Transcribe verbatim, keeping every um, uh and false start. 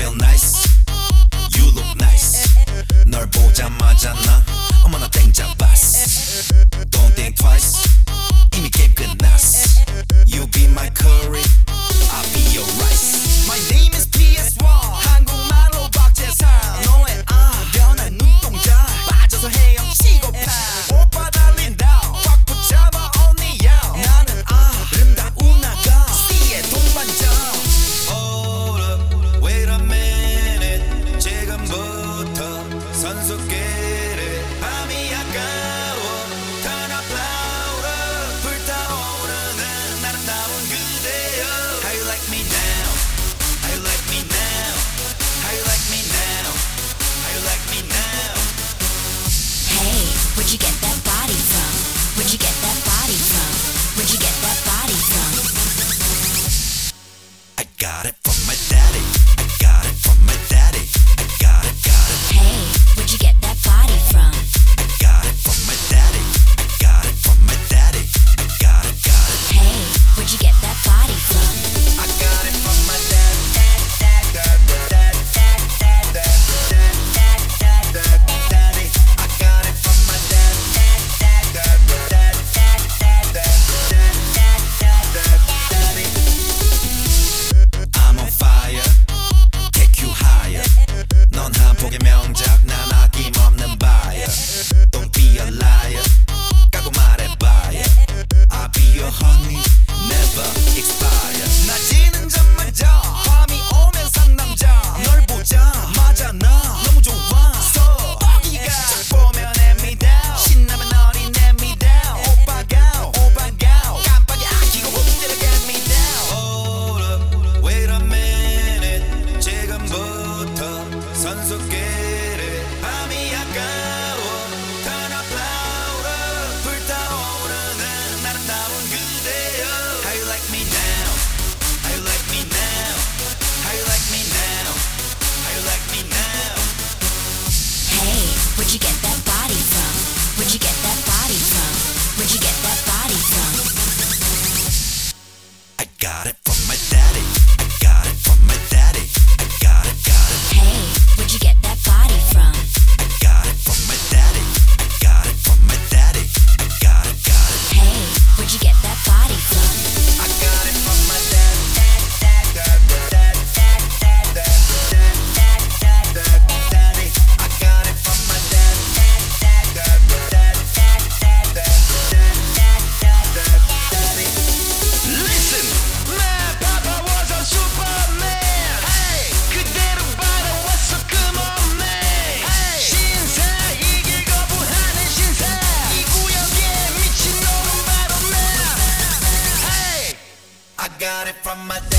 feel nice, you look nice. 널 보자마자 나 어머나 땡잡았어. Don't think twice, 이미 게임 끝났어. You be my curry, I'll be your rice. My name is 피 에스 원, 한국말로 박재상. 너의 아 변한 눈동자 빠져서 헤엄치고파. 오빠 달린다 꽉 붙잡아 언니 야. 나는 아름다운 아가 C의 동반자. Hold up, wait a minute. 지금부터 선수끼리 밤이 아까워. Turn up louder. 불타오르는 아름다운 그대여. How you like me now? How you like me now? How you like me now? How you like me now? Hey, where'd you get that body from? Where'd you get that body from? Where'd you get that body from? I got it from my daddy. I got it from my daddy. I got it, got it. Hey, where'd you get that body from? I got it from my daddy. I got it from my daddy. I got it, got it. Hey, where'd you get that body from? I got it from my dad. Dad, dad, dad, dad, dad, dad, dad, dad, dad, dad, daddy. I got it from my dad. Dad, dad, dad, dad, dad, dad, dad, dad, dad, dad, daddy. I'm on fire, take you higher. 넌 한 폭의 명작, 난 아낌없는 buyer. Don't be a liar, 까고 말해봐요. I'll be your honey, never expire. 낮이는 잠마저 밤이 오면 상남자. 널 보자마자 나 너무 좋아서 뻑이가 보면 hand me down. 신나면 어린 hand me down. 오빠가 오빠가 깜빡이 안 켜고 훅 때려 get me down. Hold up, wait a minute. 지금부터 선수끼리 밤이 아까워. Turn up louder. 불타오르는 아름다운 그대여. How you like me now? How you like me now? How you like me now? How you like me now? Hey, where'd you get that body from? Where'd you get that body from? Where'd you get that body from? I got it from my daddy. I got it from my daddy. I got it, got it. Hey, where'd you get that body from? I got it from my daddy. I got it from my daddy. I got it, got it. Hey, where'd you get that body from? I got it from my dad. Dad, dad, dad, dad, dad, dad, dad, dad, dad, dad, daddy. I got it from my dad. Dad, dad, dad, dad, dad, dad, dad, dad, dad, dad, daddy. Listen, my papa was a Superman. Hey, 그대로 바라왔어, come on man. Hey, 신사 이길 거부하는 신사. 이 구역에 미친 놈은 바로 나. Hey, I got it from my dad.